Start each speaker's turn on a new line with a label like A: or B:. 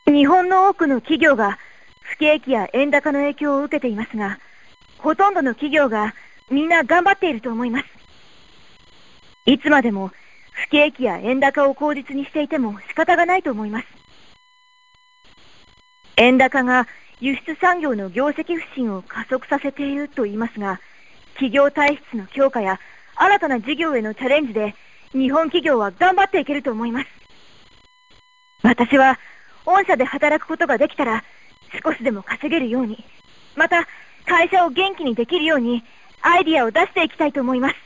A: 日本の多くの企業が不景気や円高の影響を受けていますが、ほとんどの企業がみんな頑張っていると思います。いつまでも不景気や円高を口実にしていても仕方がないと思います。円高が輸出産業の業績不振を加速させていると言いますが、企業体質の強化や新たな事業へのチャレンジで日本企業は頑張っていけると思います。私は御社で働くことができたら少しでも稼げるように、また会社を元気にできるようにアイディアを出していきたいと思います。